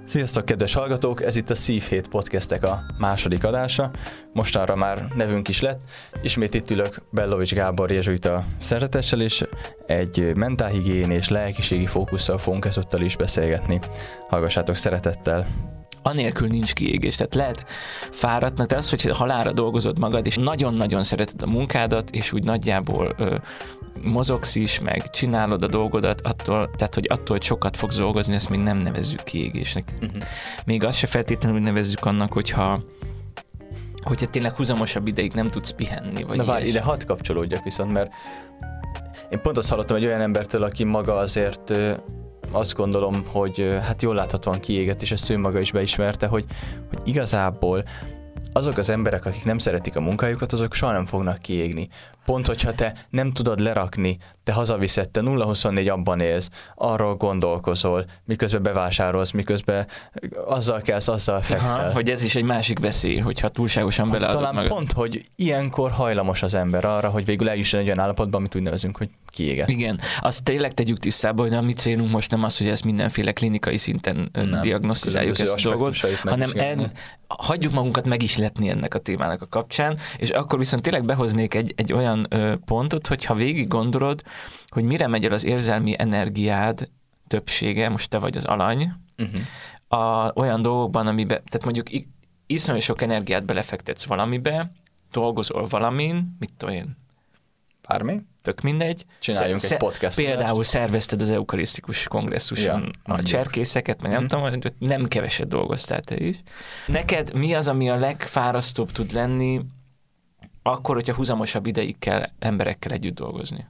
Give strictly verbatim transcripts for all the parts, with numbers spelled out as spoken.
Sziasztok, kedves hallgatók! Ez itt a Szívhét podcastek a második adása. Mostanra már nevünk is lett. Ismét itt ülök Bellovics Gábor jezsuita szeretetessel, és egy mentálhigién és lelkiségi fókusszal fogunk ezúttal is beszélgetni. Hallgassátok szeretettel! Anélkül nincs kiégés, tehát lehet fáradtnak, de az, hogy halálra dolgozod magad, és nagyon-nagyon szereted a munkádat, és úgy nagyjából ö, mozogsz is, meg csinálod a dolgodat, attól, tehát hogy attól, hogy sokat fogsz dolgozni, ezt még nem nevezzük kiégésnek. Uh-huh. Még azt se feltétlenül nevezzük annak, hogyha hogyha tényleg húzamosabb ideig nem tudsz pihenni. Vagy Na várj, ide hadd kapcsolódjak viszont, mert én pont azt hallottam egy olyan embertől, aki maga azért azt gondolom, hogy hát jól láthatóan kiégett, és ezt ő maga is beismerte, hogy, hogy igazából azok az emberek, akik nem szeretik a munkájukat, azok soha nem fognak kiégni. Pont, hogyha te nem tudod lerakni, te hazaviszed, te nulla huszonnégy abban élsz, arról gondolkozol, miközben bevásárolsz, miközben azzal kelsz, azzal fekszel. Aha, hogy ez is egy másik veszély, hogyha túlságosan beleadod Talán magad. Pont, hogy ilyenkor hajlamos az ember arra, hogy végül eljusson egy olyan állapotban, amit úgy nevezünk, hogy kiégett. Igen, azt tényleg tegyük tisztába, hogy a mi célunk most nem az, hogy ezt mindenféle klinikai szinten nem, diagnosztizáljuk ezt a dolgot, hanem en, hagyjuk magunkat megisletni ennek a témának a kapcsán, és akkor viszont tényleg behoznék egy, egy olyan ö, pontot, hogyha végig gondolod, hogy mire megy el az érzelmi energiád többsége, most te vagy az alany, uh-huh. a, olyan dolgokban, amiben, tehát mondjuk iszonyú sok energiát belefektetsz valamibe, dolgozol valamin, mit tudom én, bármi? Tök mindegy. Csináljunk Sze- egy podcastot. Például szervezted az eukarisztikus kongresszuson ja, a mondjuk. cserkészeket, meg nem mm. tudom, nem keveset dolgoztál te is. Neked mi az, ami a legfárasztóbb tud lenni, akkor, hogyha húzamosabb ideig kell emberekkel együtt dolgozni?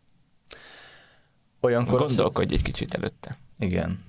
Olyankor Gondolkodj az... egy kicsit előtte. Igen.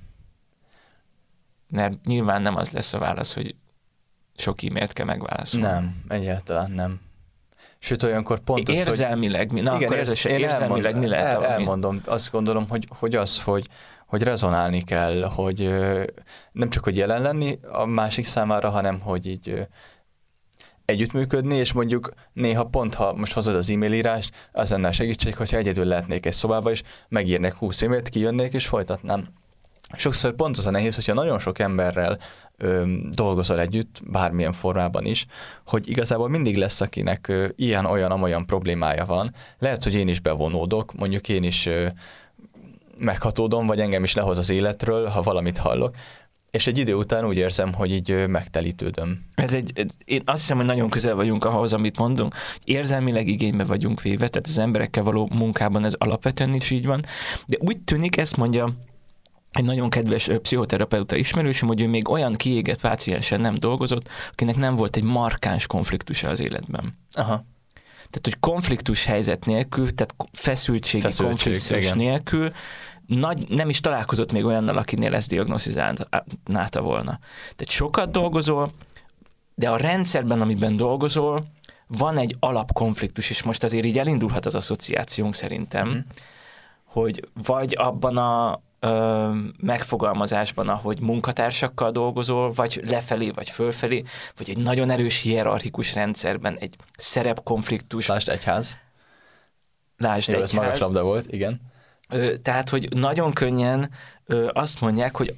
Mert nyilván nem az lesz a válasz, hogy sok e-mailt kell megválaszolni. Nem, egyáltalán nem. Sőt, olyankor pont az, érzelmileg, hogy... Na, igen, akkor ez ez, érzelmileg elmond, mi lehet? El, elmondom, azt gondolom, hogy, hogy az, hogy, hogy rezonálni kell, hogy nem csak, hogy jelen lenni a másik számára, hanem, hogy így együttműködni, és mondjuk néha pont, ha most hozod az e-mail írást, az lenne a segítség, hogyha egyedül lehetnék egy szobába, és megírnék húsz e-mailt, kijönnék, és folytatnám. Sokszor pont az a nehéz, hogyha nagyon sok emberrel ö, dolgozol együtt, bármilyen formában is, hogy igazából mindig lesz, akinek ö, ilyen, olyan, amolyan problémája van. Lehet, hogy én is bevonódok, mondjuk én is ö, meghatódom, vagy engem is lehoz az életről, ha valamit hallok, és egy idő után úgy érzem, hogy így ö, megtelítődöm. Ez egy, én azt hiszem, hogy nagyon közel vagyunk ahhoz, amit mondunk. Érzelmileg igénybe vagyunk véve, tehát az emberekkel való munkában ez alapvetően is így van, de úgy tűnik, ezt mondja egy nagyon kedves pszichoterapeuta ismerősöm, hogy ő még olyan kiégett páciensen nem dolgozott, akinek nem volt egy markáns konfliktusa az életben. Aha. Tehát, hogy konfliktus helyzet nélkül, tehát feszültségi Feszültség, konfliktus igen. nélkül nagy, nem is találkozott még olyannal, akinél ezt diagnosztizálta volna. Tehát sokat dolgozol, de a rendszerben, amiben dolgozol, van egy alapkonfliktus, és most azért így elindulhat az asszociációnk szerintem, mm. hogy vagy abban a Ö, megfogalmazásban, ahogy munkatársakkal dolgozol, vagy lefelé, vagy fölfelé, vagy egy nagyon erős hierarchikus rendszerben, egy szerepkonfliktus. Lásd egyház. Lásd Jó, egyház. Ez magas labda volt, igen. Ö, tehát, hogy nagyon könnyen ö, azt mondják, hogy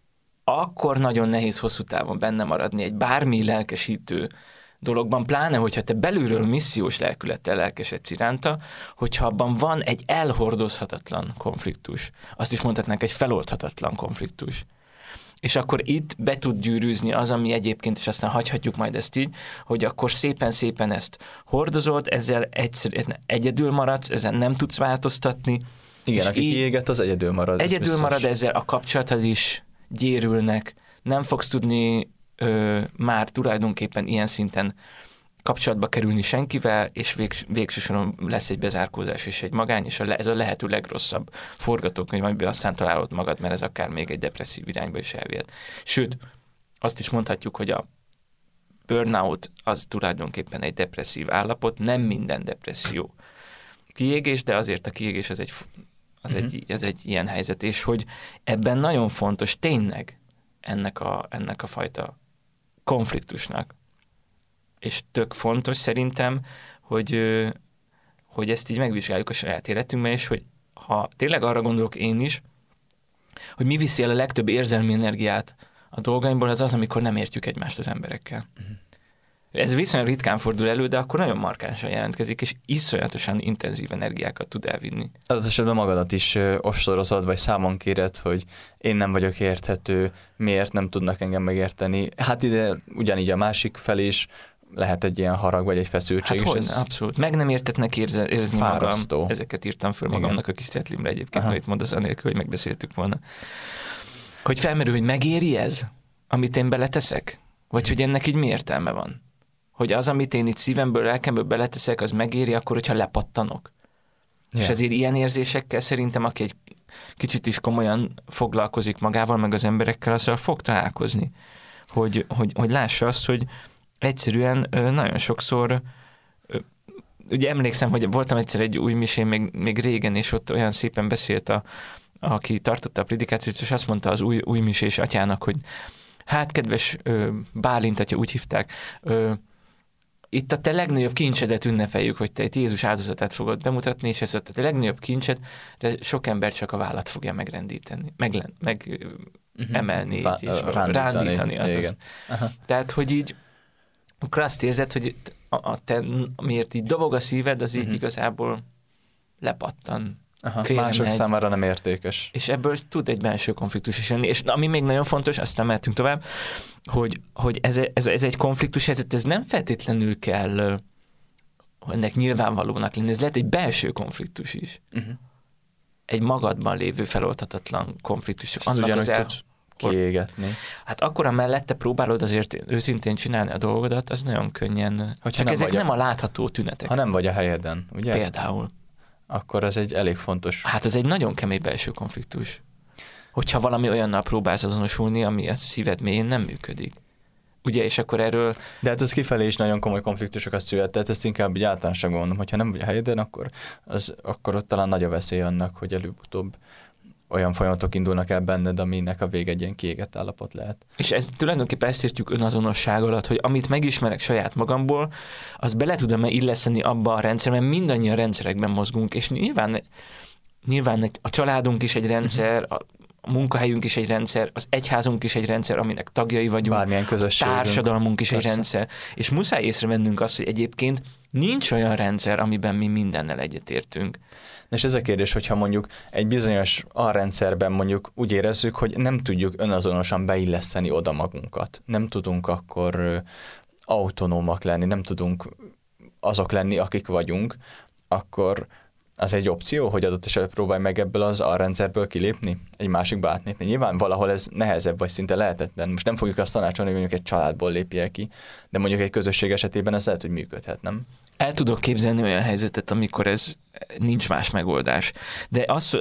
akkor nagyon nehéz hosszú távon benne maradni egy bármi lelkesítő dologban, pláne, hogyha te belülről missziós lelkülettel lelkesedsz iránta, hogyha abban van egy elhordozhatatlan konfliktus, azt is mondhatnánk egy feloldhatatlan konfliktus. És akkor itt be tud gyűrűzni az, ami egyébként, és aztán hagyhatjuk majd ezt így, hogy akkor szépen-szépen ezt hordozod, ezzel egyszerűen egyedül maradsz, ezen nem tudsz változtatni. Igen, aki kiégett, az egyedül marad. Egyedül marad, ezzel a kapcsolatod is gyérülnek, nem fogsz tudni Ö, már tulajdonképpen ilyen szinten kapcsolatba kerülni senkivel, és végs, végső soron lesz egy bezárkózás és egy magány, és a le, ez a lehető legrosszabb forgatókönyv, amiben aztán találod magad, mert ez akár még egy depresszív irányba is elvihet. Sőt, azt is mondhatjuk, hogy a burnout az tulajdonképpen egy depresszív állapot, nem minden depresszió kiégés, de azért a kiégés az egy, az uh-huh. egy, ez egy ilyen helyzet, és hogy ebben nagyon fontos tényleg ennek a, ennek a fajta konfliktusnak. És tök fontos szerintem, hogy, hogy ezt így megvizsgáljuk a saját életünkben, és hogy ha tényleg arra gondolok én is, hogy mi viszi el a legtöbb érzelmi energiát a dolgaimból, az az, amikor nem értjük egymást az emberekkel. Uh-huh. Ez viszonylag ritkán fordul elő, de akkor nagyon markánsan jelentkezik, és iszonyatosan intenzív energiákat tud elvinni. Adott esetben magadat is ö, ostorozod, vagy számon kéred, hogy én nem vagyok érthető, miért nem tudnak engem megérteni. Hát ide ugyanígy a másik fel is lehet egy ilyen harag, vagy egy feszültség. Hát és hogy, ez abszolút. Meg nem értetnek érze, érezni fárasztó. magam. Ezeket írtam föl magamnak igen. a kis cetlimre egyébként, amit mondasz anélkül, hogy megbeszéltük volna. Hogy felmerül, hogy megéri ez, amit én beleteszek? Vagy hogy ennek így mi értelme van? Hogy az, amit én itt szívemből, lelkemből beleteszek, az megéri akkor, hogyha lepattanok. Yeah. És ezért ilyen érzésekkel szerintem, aki egy kicsit is komolyan foglalkozik magával, meg az emberekkel, azzal fog találkozni. Hogy, hogy, hogy lássa azt, hogy egyszerűen nagyon sokszor, ugye emlékszem, hogy voltam egyszer egy új misén még, még régen, és ott olyan szépen beszélt, a, aki tartotta a predikációt, és azt mondta az új, új misés atyának, hogy hát kedves Bálint atya, úgy hívták, itt a te legnagyobb kincsedet ünnepeljük, hogy te itt Jézus áldozatát fogod bemutatni, és ez a te legnagyobb kincsed, de sok ember csak a vállat fogja megrendíteni, meg, meg uh-huh. emelni, Vá- így, és rándítani. rándítani azaz. Tehát, hogy így akkor azt érzed, hogy a, a te, miért így dobog a szíved, az így uh-huh. igazából lepattan. Aha, mások megy, számára nem értékes. És ebből tud egy belső konfliktus is jönni. És ami még nagyon fontos, aztán mehetünk tovább, hogy, hogy ez, ez, ez egy konfliktus helyzet, ez nem feltétlenül kell ennek nyilvánvalónak lenni, ez lehet egy belső konfliktus is. Uh-huh. Egy magadban lévő feloldhatatlan konfliktus. És annak az el... kiégetni. Hát akkor, mellette próbálod azért őszintén csinálni a dolgodat, az nagyon könnyen. Hogyha csak ezek a... nem a látható tünetek. Ha nem vagy a helyeden, ugye? Például. Akkor ez egy elég fontos... Hát ez egy nagyon kemény belső konfliktus. Hogyha valami olyannal próbálsz azonosulni, ami a szíved mélyén nem működik. Ugye, és akkor erről... De hát ez kifelé is nagyon komoly konfliktusokat szület, tehát ezt inkább így általánosan gondolom, hogyha nem vagy a helyeden, akkor, az, akkor ott talán nagy a veszély annak, hogy előbb-utóbb olyan folyamatok indulnak el benned, aminek a vége egy ilyen kiégett állapot lehet. És ez tulajdonképpen ezt értjük önazonosság alatt, hogy amit megismerek saját magamból, az bele tudom-e illeszteni abba a rendszerben, mert mindannyian rendszerekben mozgunk, és nyilván, nyilván a családunk is egy rendszer, a munkahelyünk is egy rendszer, az egyházunk is egy rendszer, aminek tagjai vagyunk, bármilyen közösségünk, társadalmunk is persze. egy rendszer, és muszáj észrevennünk azt, hogy egyébként nincs olyan rendszer, amiben mi mindennel egyetértünk. És ez a kérdés, hogyha mondjuk egy bizonyos alrendszerben mondjuk úgy érezzük, hogy nem tudjuk önazonosan beilleszteni oda magunkat. Nem tudunk akkor autonómak lenni, nem tudunk azok lenni, akik vagyunk, akkor az egy opció, hogy adott esetben próbálj meg ebből az alrendszerből kilépni, egy másikba átnézni. Nyilván valahol ez nehezebb, vagy szinte lehetetlen. Most nem fogjuk azt tanácsolni, hogy mondjuk egy családból lépjél ki, de mondjuk egy közösség esetében ez lehet, hogy működhet, nem? El tudok képzelni olyan helyzetet, amikor ez nincs más megoldás. De az,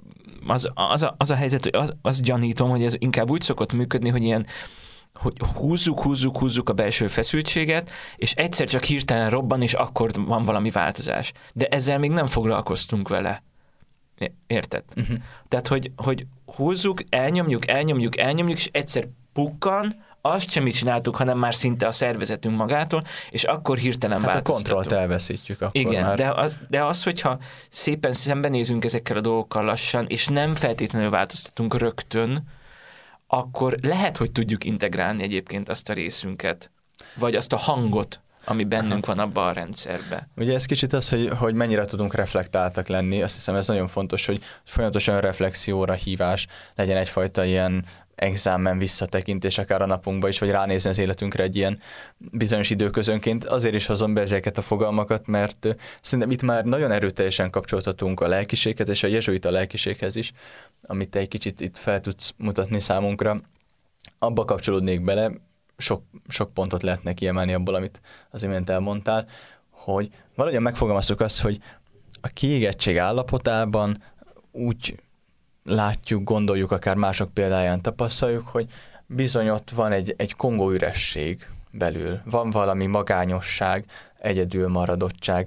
az, az, a, az a helyzet, hogy az, azt gyanítom, hogy ez inkább úgy szokott működni, hogy ilyen hogy húzzuk, húzzuk, húzzuk a belső feszültséget, és egyszer csak hirtelen robban, és akkor van valami változás. De ezzel még nem foglalkoztunk vele. Érted? Uh-huh. Tehát, hogy, hogy húzzuk, elnyomjuk, elnyomjuk, elnyomjuk, és egyszer pukkan, azt sem mit csináltuk, hanem már szinte a szervezetünk magától, és akkor hirtelen hát változtatunk. Hát a kontrollt elveszítjük akkor igen, már. De az, de az, hogyha szépen szembenézünk ezekkel a dolgokkal lassan, és nem feltétlenül változtatunk rögtön, akkor lehet, hogy tudjuk integrálni egyébként azt a részünket, vagy azt a hangot, ami bennünk van abban a rendszerben. Ugye ez kicsit az, hogy, hogy mennyire tudunk reflektáltak lenni, azt hiszem ez nagyon fontos, hogy folyamatosan reflexióra hívás, legyen egyfajta ilyen examen visszatekintés akár a napunkba is, vagy ránézni az életünkre egy ilyen bizonyos időközönként. Azért is hozom be ezeket a fogalmakat, mert szerintem itt már nagyon erőteljesen kapcsolhatunk a lelkiséghez, és a jezsuita lelkiséghez is, amit te egy kicsit itt fel tudsz mutatni számunkra. Abba kapcsolódnék bele, sok, sok pontot lehetne kiemelni abból, amit az imént elmondtál, hogy valahogyan megfogalmaztuk azt, hogy a kiégettség állapotában úgy látjuk, gondoljuk, akár mások példáján tapasztaljuk, hogy bizony ott van egy, egy kongó üresség belül, van valami magányosság, egyedül maradottság.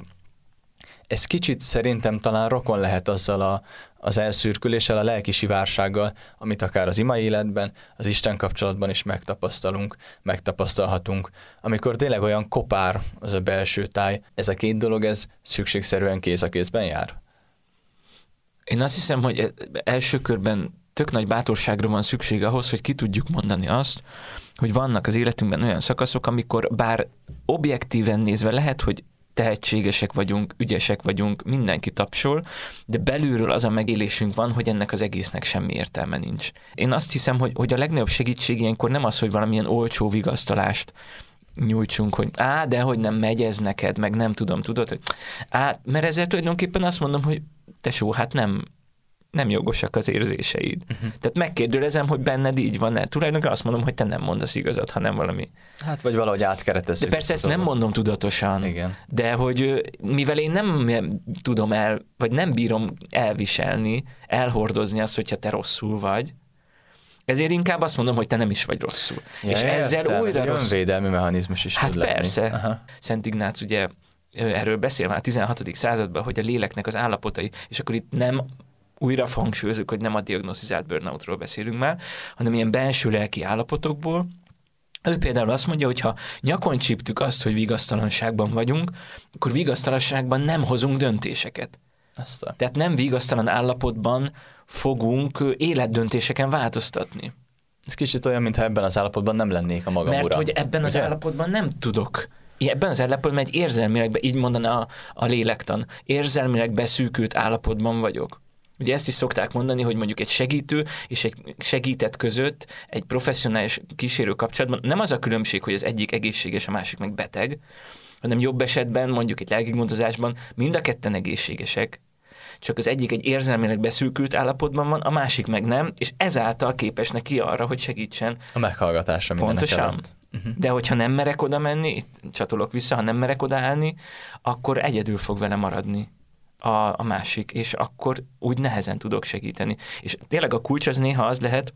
Ez kicsit szerintem talán rokon lehet azzal a, az elszürküléssel, a lelki sivársággal, amit akár az ima életben, az Isten kapcsolatban is megtapasztalunk, megtapasztalhatunk. Amikor tényleg olyan kopár az a belső táj, ez a két dolog, ez szükségszerűen kéz a kézben jár. Én azt hiszem, hogy első körben tök nagy bátorságra van szükség ahhoz, hogy ki tudjuk mondani azt, hogy vannak az életünkben olyan szakaszok, amikor bár objektíven nézve lehet, hogy tehetségesek vagyunk, ügyesek vagyunk, mindenki tapsol, de belülről az a megélésünk van, hogy ennek az egésznek semmi értelme nincs. Én azt hiszem, hogy, hogy a legnagyobb segítség ilyenkor nem az, hogy valamilyen olcsó vigasztalást nyújtsunk, hogy á, de hogy nem megy ez neked, meg nem tudom, tudod, hogy á, mert ezzel tulajdonképpen azt mondom, hogy tesó, hát nem, nem jogosak az érzéseid. Uh-huh. Tehát megkérdőlezem, hogy benned így van-e. Tulajdonképpen azt mondom, hogy te nem mondasz igazat, hanem valami. Hát vagy valahogy átkeretezzük. De persze ezt nem mondom tudatosan. Igen. De hogy mivel én nem tudom el, vagy nem bírom elviselni, elhordozni azt, hogyha te rosszul vagy, ezért inkább azt mondom, hogy te nem is vagy rosszul. Ja, és ezzel értem, újra egy rossz... önvédelmi mechanizmus is Hát tud lenni. persze. Aha. Szent Ignác ugye erről beszél már a tizenhatodik században, hogy a léleknek az állapotai, és akkor itt nem újra hangsúlyozunk, hogy nem a diagnosztizált burnoutról beszélünk már, hanem ilyen belső lelki állapotokból. Ő például azt mondja, hogy ha nyakon csíptük azt, hogy vigasztalanságban vagyunk, akkor vigasztalanságban nem hozunk döntéseket. Aztán. Tehát nem vigasztalan állapotban fogunk életdöntéseken változtatni. Ez kicsit olyan, mintha ebben az állapotban nem lennék a magam Mert ura. hogy ebben az Ugye? állapotban állapotban nem tudok. Ebben az állapotban egy érzelmileg, így mondaná a, a lélektan, érzelmileg beszűkült állapotban vagyok. Ugye ezt is szokták mondani, hogy mondjuk egy segítő és egy segített között egy professzionális kísérő kapcsolatban nem az a különbség, hogy az egyik egészséges, a másik meg beteg, hanem jobb esetben, mondjuk egy lelkigondozásban mind a ketten egészségesek, csak az egyik egy érzelmileg beszűkült állapotban van, a másik meg nem, és ezáltal képes neki arra, hogy segítsen. A meghallgatásra mindenek Pontosan. előtt. Uh-huh. De hogyha nem merek oda menni, itt csatolok vissza, ha nem merek oda állni, akkor egyedül fog vele maradni a, a másik, és akkor úgy nehezen tudok segíteni. És tényleg a kulcs az néha az lehet,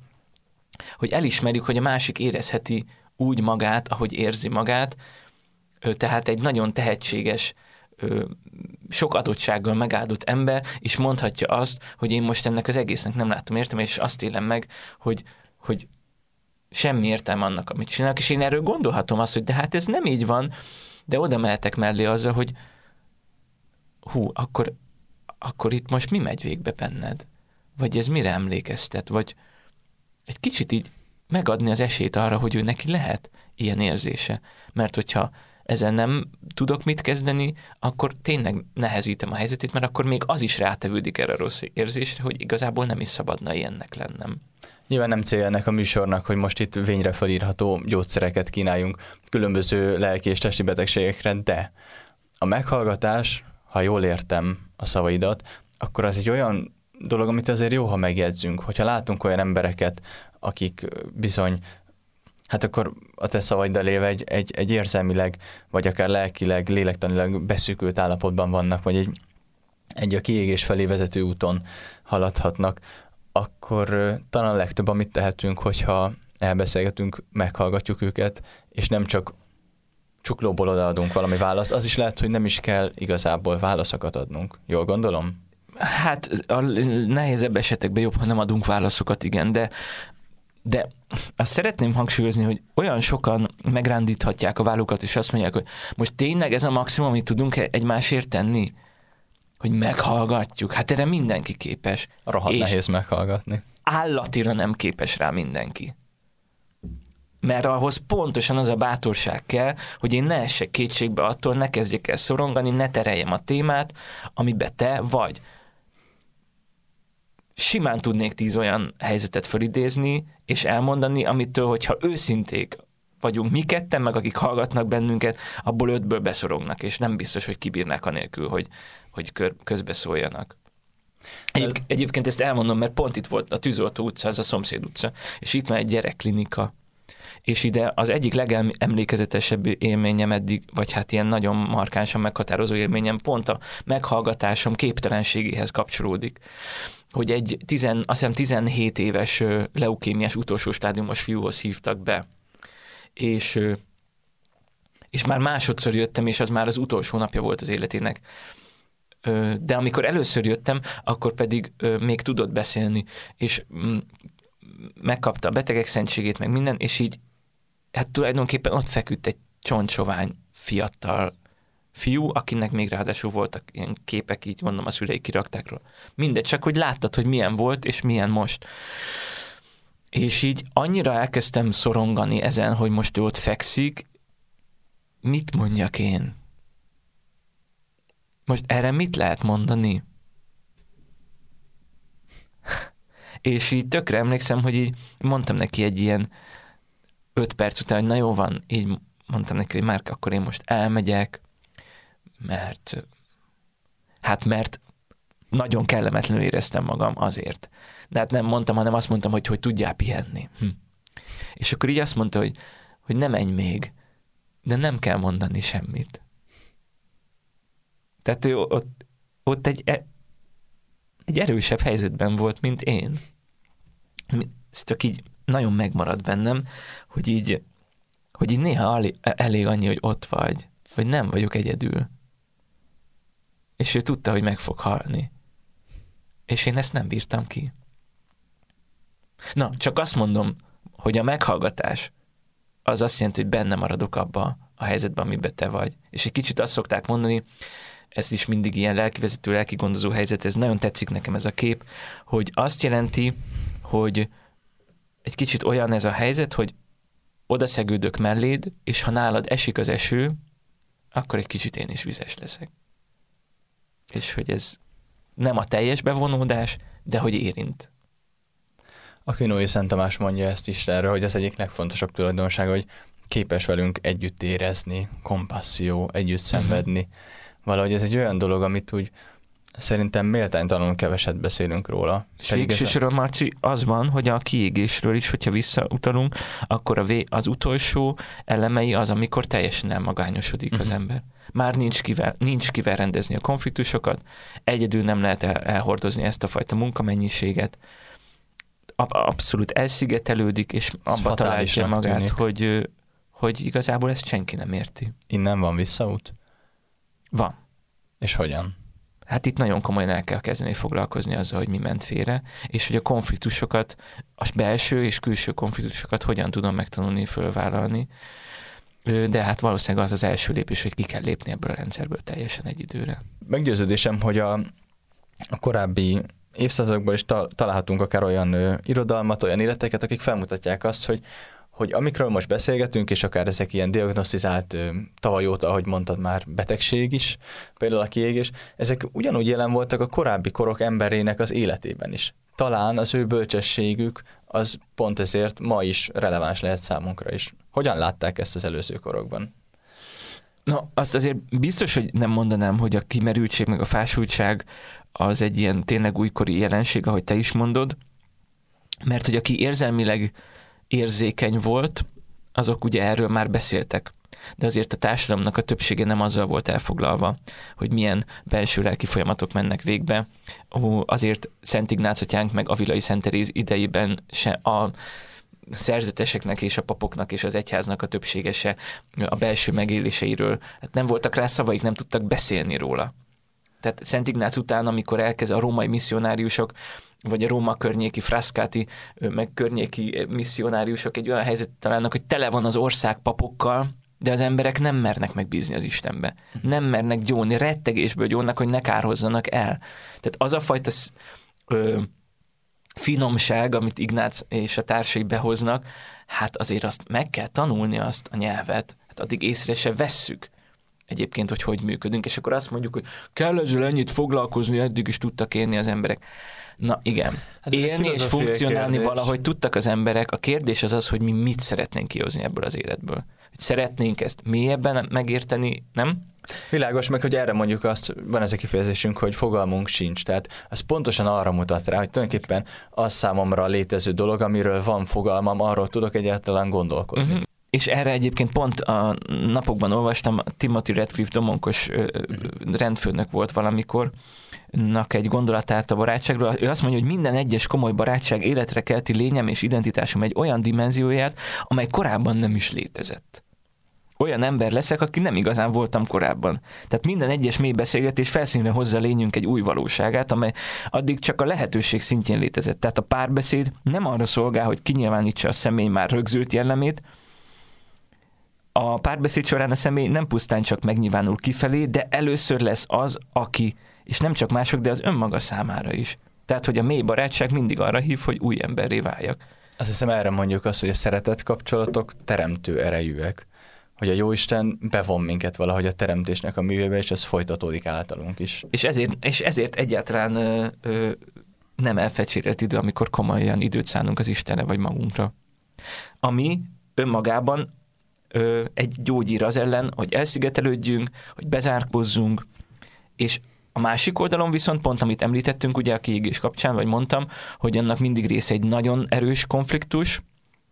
hogy elismerjük, hogy a másik érezheti úgy magát, ahogy érzi magát, tehát egy nagyon tehetséges, sok adottsággal megáldott ember, és mondhatja azt, hogy én most ennek az egésznek nem látom értelmet, és azt élem meg, hogy, hogy semmi értelme annak, amit csinálok, és én erről gondolhatom azt, hogy de hát ez nem így van, de oda mehetek mellé azzal, hogy hú, akkor, akkor itt most mi megy végbe benned? Vagy ez mire emlékeztet? Vagy egy kicsit így megadni az esélyt arra, hogy ő neki lehet ilyen érzése. Mert hogyha ezzel nem tudok mit kezdeni, akkor tényleg nehezítem a helyzetét, mert akkor még az is rátevődik erre a rossz érzésre, hogy igazából nem is szabadna ilyennek lennem. Nyilván nem célja ennek a műsornak, hogy most itt vényre felírható gyógyszereket kínáljunk különböző lelki és testi betegségekre, de a meghallgatás, ha jól értem a szavaidat, akkor az egy olyan dolog, amit azért jó, ha megjegyzünk. Hogyha látunk olyan embereket, akik bizony, hát akkor a te szavaiddal élve egy, egy, egy érzelmileg, vagy akár lelkileg, lélektanilag beszűkült állapotban vannak, vagy egy, egy a kiégés felé vezető úton haladhatnak, akkor talán a legtöbb, amit tehetünk, hogyha elbeszélgetünk, meghallgatjuk őket, és nem csak csuklóból odaadunk valami választ, az is lehet, hogy nem is kell igazából válaszokat adnunk. Jól gondolom? Hát a nehézebb esetekben jobb, ha nem adunk válaszokat, igen, de, de azt szeretném hangsúlyozni, hogy olyan sokan megrándíthatják a vállukat, és azt mondják, hogy most tényleg ez a maximum, amit tudunk egymásért tenni? Hogy meghallgatjuk. Hát erre mindenki képes. Rohadt nehéz meghallgatni. Állatira nem képes rá mindenki. Mert ahhoz pontosan az a bátorság kell, hogy én ne essek kétségbe attól, ne kezdjek el szorongani, ne tereljem a témát, amiben te vagy. Simán tudnék tíz olyan helyzetet felidézni, és elmondani, amitől, hogyha őszinték vagyunk mi ketten, meg akik hallgatnak bennünket, abból ötből beszorognak, és nem biztos, hogy kibírnák anélkül, hogy, hogy közbeszóljanak. Egyéb, egyébként ezt elmondom, mert pont itt volt a Tűzoltó utca, az a szomszéd utca, és itt van egy gyerekklinika, és ide az egyik legemlékezetesebb élményem eddig, vagy hát ilyen nagyon markánsan meghatározó élményem pont a meghallgatásom képtelenségéhez kapcsolódik, hogy egy tizen, azt hiszem tizenhét éves leukémiás utolsó stádiumos fiúhoz hívtak be, és, és már másodszor jöttem, és az már az utolsó napja volt az életének. De amikor először jöttem, akkor pedig még tudott beszélni, és megkapta a betegek szentségét, meg minden, és így hát tulajdonképpen ott feküdt egy csontsovány fiatal fiú, akinek még ráadásul voltak ilyen képek, így mondom, a szülei kirakták róla. Mindegy, csak hogy láttad, hogy milyen volt, és milyen most. És így annyira elkezdtem szorongani ezen, hogy most ő ott fekszik, mit mondjak én? Most erre mit lehet mondani? És így tökre emlékszem, hogy így mondtam neki egy ilyen öt perc után, hogy na jó van, így mondtam neki, hogy Márk, akkor én most elmegyek, mert hát mert nagyon kellemetlenül éreztem magam azért. De hát nem mondtam, hanem azt mondtam, hogy, hogy tudjál pihenni. Hm. És akkor így azt mondta, hogy, hogy ne menj még, de nem kell mondani semmit. Tehát ő ott, ott egy, egy erősebb helyzetben volt, mint én. Ez csak így nagyon megmarad bennem, hogy így, hogy így néha elég annyi, hogy ott vagy, vagy nem vagyok egyedül. És ő tudta, hogy meg fog halni. És én ezt nem bírtam ki. Na, csak azt mondom, hogy a meghallgatás az azt jelenti, hogy benne maradok abba a helyzetben, amiben te vagy. És egy kicsit azt szokták mondani, ez is mindig ilyen lelkivezető, lelkigondozó helyzet, ez nagyon tetszik nekem ez a kép, hogy azt jelenti, hogy egy kicsit olyan ez a helyzet, hogy odaszegődök melléd, és ha nálad esik az eső, akkor egy kicsit én is vizes leszek. És hogy ez nem a teljes bevonódás, de hogy érint. A Quinói Szent Tamás mondja ezt is erről, hogy az egyik legfontosabb tulajdonsága, hogy képes velünk együtt érezni, komppasszió, együtt szenvedni. Uh-huh. Valahogy ez egy olyan dolog, amit úgy szerintem méltánytalanul keveset beszélünk róla. És végsősorban, Marci, az van, hogy a kiégésről is, hogyha visszautalunk, akkor a vé, az utolsó elemei az, amikor teljesen elmagányosodik uh-huh. az ember. Már nincs kivel, nincs kivel rendezni a konfliktusokat, egyedül nem lehet el, elhordozni ezt a fajta munkamennyiséget, abszolút elszigetelődik, és abba találja magát, tűnik. hogy hogy igazából ezt senki nem érti. Innen van visszaút? Van. És hogyan? Hát itt nagyon komolyan el kell kezdeni foglalkozni azzal, hogy mi ment félre, és hogy a konfliktusokat, a belső és külső konfliktusokat hogyan tudom megtanulni, fölvállalni. De hát valószínűleg az az első lépés, hogy ki kell lépni ebből a rendszerből teljesen egy időre. Meggyőződésem, hogy a, a korábbi évszázadokban is ta, találhatunk akár olyan ö, irodalmat, olyan életeket, akik felmutatják azt, hogy hogy amikről most beszélgetünk, és akár ezek ilyen diagnosztizált tavaly óta, ahogy mondtad már, betegség is, például a kiégés, ezek ugyanúgy jelen voltak a korábbi korok emberének az életében is. Talán az ő bölcsességük az pont ezért ma is releváns lehet számunkra is. Hogyan látták ezt az előző korokban? Na, azt azért biztos, hogy nem mondanám, hogy a kimerültség meg a fásultság az egy ilyen tényleg újkori jelenség, ahogy te is mondod, mert hogy aki érzelmileg érzékeny volt, azok ugye erről már beszéltek. De azért a társadalomnak a többsége nem azzal volt elfoglalva, hogy milyen belső lelki folyamatok mennek végbe. Ó, azért Szent Ignác atyánk meg Avilai Szent Teréz idejében se a szerzeteseknek és a papoknak és az egyháznak a többsége se a belső megéléseiről. Hát nem voltak rá szavaik, nem tudtak beszélni róla. Tehát Szent Ignác után, amikor elkezd a római misszionáriusok, vagy a Róma környéki fraszkáti, meg környéki misszionáriusok egy olyan helyzet találnak, hogy tele van az ország papokkal, de az emberek nem mernek megbízni az Istenbe. Nem mernek gyónni, rettegésből gyónnak, hogy ne kárhozzanak el. Tehát az a fajta ö, finomság, amit Ignác és a társai behoznak, hát azért azt meg kell tanulni azt a nyelvet. Hát addig észre se vesszük egyébként, hogy hogy működünk, és akkor azt mondjuk, hogy kell ezzel ennyit foglalkozni, eddig is tudtak élni az emberek. Na igen, hát élni és funkcionálni kérdés. Valahogy tudtak az emberek. A kérdés az az, hogy mi mit szeretnénk kihozni ebből az életből. Hogy szeretnénk ezt mélyebben megérteni, nem? Világos, meg hogy erre mondjuk azt, van ez a kifejezésünk, hogy fogalmunk sincs. Tehát az pontosan arra mutat rá, hogy tulajdonképpen az számomra a létező dolog, amiről van fogalmam, arról tudok egyáltalán gondolkodni. Uh-huh. És erre egyébként pont a napokban olvastam, Timothy Radcliffe domonkos rendfőnök volt valamikor, egy gondolatát a barátságról. Ő azt mondja, hogy minden egyes komoly barátság életre kelti lényem és identitásom egy olyan dimenzióját, amely korábban nem is létezett. Olyan ember leszek, aki nem igazán voltam korábban. Tehát minden egyes mély beszélgetés felszínre hozza lényünk egy új valóságát, amely addig csak a lehetőség szintjén létezett. Tehát a párbeszéd nem arra szolgál, hogy kinyilvánítsa a személy már rögzült jellemét, a párbeszéd során a személy nem pusztán csak megnyilvánul kifelé, de először lesz az, aki, és nem csak mások, de az önmaga számára is. Tehát, hogy a mély barátság mindig arra hív, hogy új emberré váljak. Azt hiszem, erre mondjuk azt, hogy a szeretett kapcsolatok teremtő erejűek. Hogy a Jóisten bevon minket valahogy a teremtésnek a művébe, és ez folytatódik általunk is. És ezért, és ezért egyáltalán ö, ö, nem elfecsérélt idő, amikor komolyan időt szánunk az Istenre vagy magunkra. Ami önmagában ö, egy gyógyír az ellen, hogy elszigetelődjünk, hogy bezárkózzunk, és a másik oldalon viszont pont, amit említettünk, ugye a kiégés kapcsán, vagy mondtam, hogy annak mindig része egy nagyon erős konfliktus,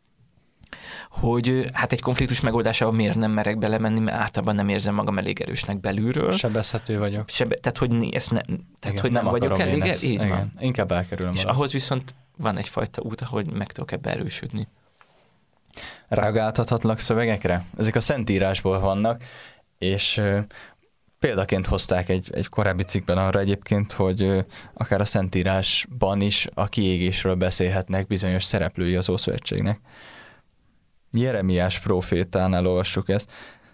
hogy hát egy konfliktus megoldásában miért nem merek belemenni, mert általában nem érzem magam elég erősnek belülről. Sebezhető vagyok. Sebe, tehát, hogy, ezt ne, tehát, igen, hogy nem, nem vagyok elég, ezt. Így igen. Van. Inkább elkerülöm. És magam. Ahhoz viszont van egyfajta út, ahogy meg tudok ebbe erősödni. Reagáltathatlak szövegekre? Ezek a Szentírásból vannak, és uh, példaként hozták egy, egy korábbi cikkben arra egyébként, hogy uh, akár a Szentírásban is a kiégésről beszélhetnek bizonyos szereplői az Ószövetségnek. Jeremiás prófétánál olvassuk ezt.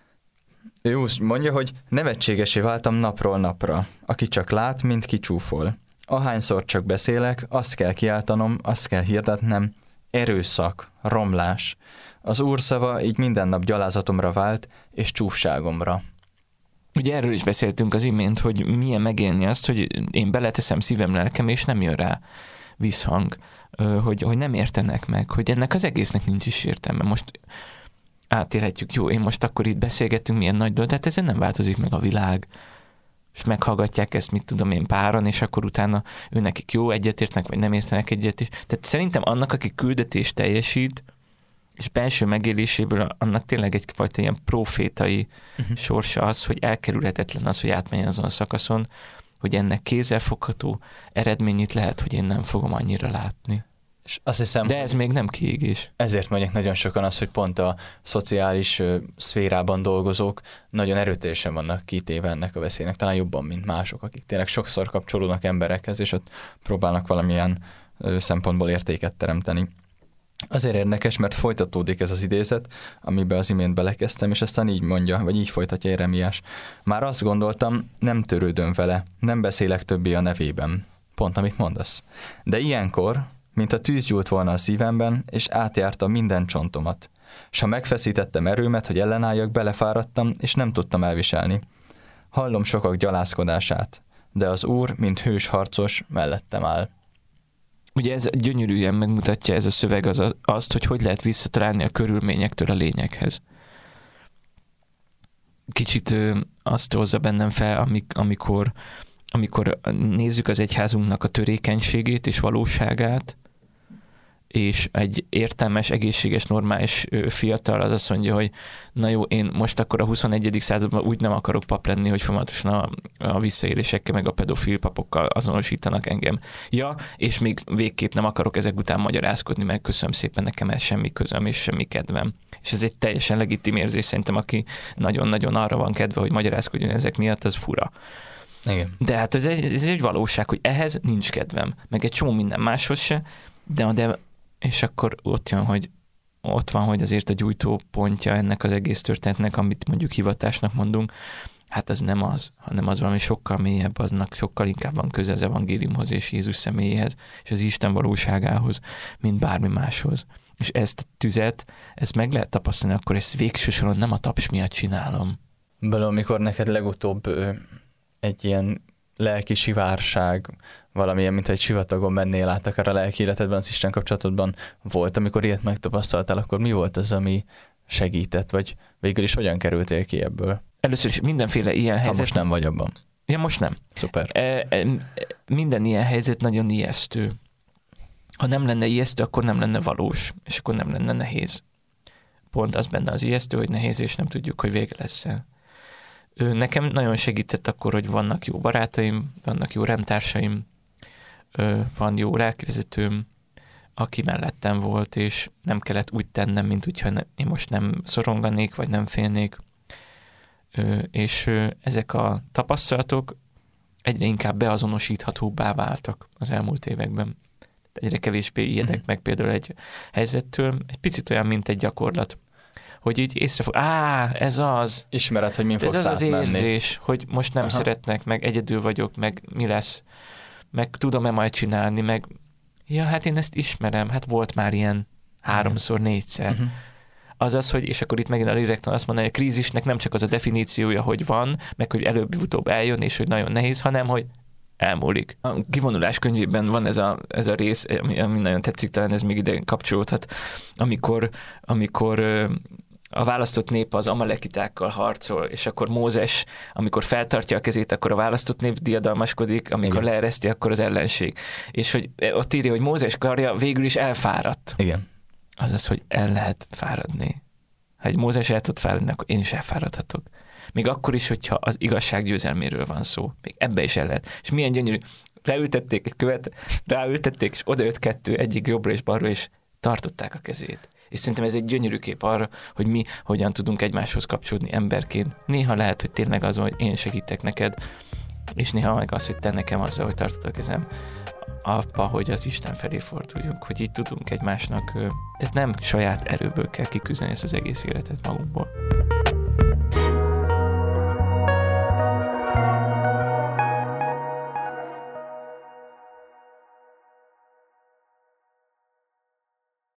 Ő úgy mondja, hogy nevetségesé váltam napról napra, aki csak lát, mint kicsúfol. Ahányszor csak beszélek, azt kell kiáltanom, azt kell hirdetnem, erőszak, romlás. Az Úr szava így minden nap gyalázatomra vált, és csúfságomra. Ugye erről is beszéltünk az imént, hogy milyen megélni azt, hogy én beleteszem szívem, lelkem, és nem jön rá visszhang. Hogy, hogy nem értenek meg, hogy ennek az egésznek nincs is értelme. Most átélhetjük, jó, én most akkor itt beszélgetünk, milyen nagy dolog, tehát ezen nem változik meg a világ, és meghallgatják ezt, mit tudom én, páran, és akkor utána ő nekik jó, egyetértnek, vagy nem értenek egyet is. Tehát szerintem annak, aki küldetést teljesít, és belső megéléséből annak tényleg egyfajta ilyen profétai uh-huh. sorsa az, hogy elkerülhetetlen az, hogy átmenjen azon a szakaszon, hogy ennek kézzelfogható eredményét lehet, hogy én nem fogom annyira látni. És azt hiszem, de ez még nem kiégés. Ezért mondják nagyon sokan az, hogy pont a szociális ö, szférában dolgozók nagyon erőteljesen vannak kitéve ennek a veszélynek, talán jobban, mint mások, akik tényleg sokszor kapcsolódnak emberekhez, és ott próbálnak valamilyen ö, szempontból értéket teremteni. Azért érdekes, mert folytatódik ez az idézet, amiben az imént belekezdtem, és aztán így mondja, vagy így folytatja Jeremiás. Már azt gondoltam, nem törődöm vele, nem beszélek többé a nevében. Pont, amit mondasz. De ilyenkor, mint a tűz gyúlt volna a szívemben, és átjárta minden csontomat. S ha megfeszítettem erőmet, hogy ellenálljak, belefáradtam, és nem tudtam elviselni. Hallom sokak gyalázkodását, de az Úr, mint hős harcos, mellettem áll. Ugye ez gyönyörűen megmutatja ez a szöveg az, azt, hogy hogy lehet visszatalálni a körülményektől a lényeghez. Kicsit ö, azt hozza bennem fel, amik, amikor, amikor nézzük az egyházunknak a törékenységét és valóságát, és egy értelmes, egészséges, normális fiatal az azt mondja, hogy na jó, én most akkor a huszonegyedik században úgy nem akarok pap lenni, hogy folyamatosan a, a visszaélésekkel, meg a pedofil papokkal azonosítanak engem. Ja, és még végképp nem akarok ezek után magyarázkodni, meg köszönöm szépen, nekem ez semmi közöm és semmi kedvem. És ez egy teljesen legitim érzés, szerintem, aki nagyon-nagyon arra van kedve, hogy magyarázkodjon ezek miatt, az fura. Igen. De hát ez egy, ez egy valóság, hogy ehhez nincs kedvem, meg egy csomó minden máshoz se, de, de és akkor ott jön, hogy ott van, hogy azért a gyújtópontja ennek az egész történetnek, amit mondjuk hivatásnak mondunk, hát ez nem az, hanem az valami sokkal mélyebb, aznak sokkal inkább van köze az evangéliumhoz és Jézus személyéhez, és az Isten valóságához, mint bármi máshoz. És ezt a tüzet, ezt meg lehet tapasztalni, akkor ezt végső soron nem a taps miatt csinálom. Belül, amikor neked legutóbb ö, egy ilyen lelki sivárság, valamilyen, mint egy sivatagon mennél át, akár a lelki életedben, az Isten kapcsolatodban volt, amikor ilyet megtapasztaltál, akkor mi volt az, ami segített, vagy végül is hogyan kerültél ki ebből? Először is mindenféle ilyen helyzet. Ha most nem vagy abban. Ja, most nem. Szuper. E, e, minden ilyen helyzet nagyon ijesztő. Ha nem lenne ijesztő, akkor nem lenne valós, és akkor nem lenne nehéz. Pont az benne az ijesztő, hogy nehéz, és nem tudjuk, hogy vége lesz-e. Nekem nagyon segített akkor, hogy vannak jó barátaim, vannak jó rendtársaim, van jó lelkivezetőm, aki mellettem volt, és nem kellett úgy tennem, mint hogyha én most nem szoronganék, vagy nem félnék. És ezek a tapasztalatok egyre inkább beazonosíthatóbbá váltak az elmúlt években. Egyre kevésbé ijedek meg például egy helyzettől, egy picit olyan, mint egy gyakorlat, hogy így észrefog, á, ez az. Ismered, hogy min fogsz ez az az átmenni. érzés, hogy most nem Aha. szeretnek, meg egyedül vagyok, meg mi lesz, meg tudom-e majd csinálni, meg ja, hát én ezt ismerem, hát volt már ilyen háromszor, négyszer. Uh-huh. Azaz, hogy, és akkor itt megint a Direkton azt mondja, hogy a krízisnek nem csak az a definíciója, hogy van, meg hogy előbb-utóbb eljön, és hogy nagyon nehéz, hanem hogy elmúlik. A kivonulás könyvében van ez a, ez a rész, ami, ami nagyon tetszik, talán ez még ide kapcsolódhat, amikor, amikor a választott nép az amalekitákkal harcol, és akkor Mózes, amikor feltartja a kezét, akkor a választott nép diadalmaskodik, amikor igen. leereszti, akkor az ellenség. És hogy ott írja, hogy Mózes karja végül is elfáradt. Igen. Azaz, hogy el lehet fáradni. Ha egy Mózes el tud fáradni, akkor én is elfáradhatok. Még akkor is, hogyha az igazság győzelméről van szó. Még ebbe is el lehet. És milyen gyönyörű. Ráültették egy követ, ráültették, és odajött kettő, egyik jobbra és balra, és tartották a kezét. És szerintem ez egy gyönyörű kép arra, hogy mi hogyan tudunk egymáshoz kapcsolódni emberként. Néha lehet, hogy tényleg az, hogy én segítek neked, és néha meg az, hogy te nekem azzal, hogy tartod a kezem, apa, hogy az Isten felé forduljunk, hogy így tudunk egymásnak, tehát nem saját erőből kell kiküzdeni ezt az egész életet magunkból.